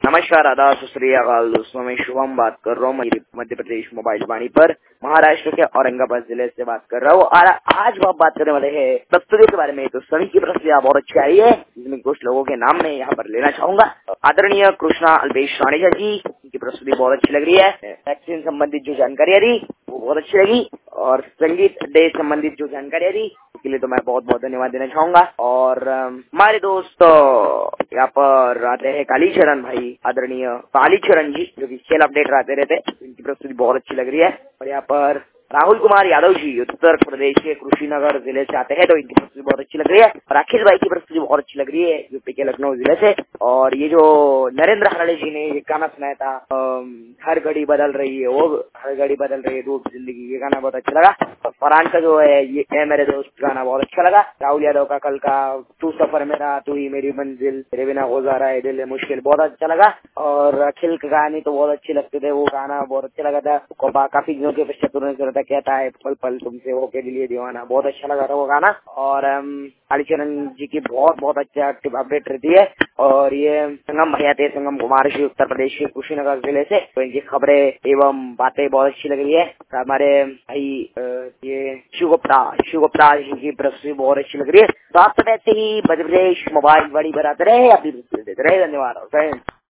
नमस्कार, आदाब, सत श्री अकाल दोस्तों। मैं शुभम बात कर रहा हूँ मध्य प्रदेश मोबाइल वाणी पर महाराष्ट्र के औरंगाबाद जिले से बात कर रहा हूँ। और आज हम बात करने वाले हैं प्रस्तुति के बारे में। तो सभी की प्रस्तुतियां बहुत अच्छी आई है, जिसमें कुछ लोगों के नाम मैं यहाँ पर लेना चाहूंगा। आदरणीय कृष्णा अल्पेश राणेजा जी, उनकी प्रस्तुति बहुत अच्छी लग रही है। वैक्सीन संबंधित जो जानकारी दी वो बहुत अच्छी लगी, और संगीत डे संबंधित जो जानकारी दी उसके लिए तो मैं बहुत बहुत धन्यवाद देना चाहूंगा। और हमारे दोस्त यहाँ पर आते हैं कालीचरण भाई, आदरणीय कालीचरण जी, जो कि खेल अपडेट आते रहते, इनकी प्रस्तुति बहुत अच्छी लग रही है। और यहाँ पर राहुल कुमार यादव जी उत्तर प्रदेश के कुशीनगर जिले से आते हैं, तो इनकी प्रस्तुति बहुत अच्छी लग रही है। और अखिल भाई की प्रस्तुति बहुत अच्छी लग रही है, यूपी के लखनऊ जिले से। और ये जो नरेंद्र हरड़े जी ने ये गाना सुनाया था, हर घड़ी बदल रही है, वो हर घड़ी बदल रही है रूप जिंदगी, ये गाना बहुत अच्छा लगा। और फरहान का जो है ये मेरे दोस्त गाना बहुत अच्छा लगा। राहुल यादव का कल का तू सफर मेरा तू ही मेरी मंजिल तेरे बिना गुजारा है दिल है मुश्किल बहुत अच्छा लगा। और अखिल का गाने तो बहुत अच्छे लगते थे, वो गाना बहुत अच्छा लगा था। काफी दिनों के पश्चात उन्होंने कहता है पल पल तुमसे होके दिलिए दीवाना, बहुत अच्छा लगा था वो गाना। और कालीचरण जी की बहुत बहुत अच्छा अपडेट रहती है। और ये संगम भैया थे, संगम कुमार जी, उत्तर प्रदेश के कुशीनगर जिले से, तो इनकी खबरें एवं बातें बहुत अच्छी लग रही है। हमारे भाई ये शिव गुप्ता जी की प्रस्तुति बहुत अच्छी लग रही है। तो आप सब ऐसे ही मध्य प्रदेश मोबाइल बड़ी बनाते रहे, अपनी प्रस्तुति देते रहे। धन्यवाद।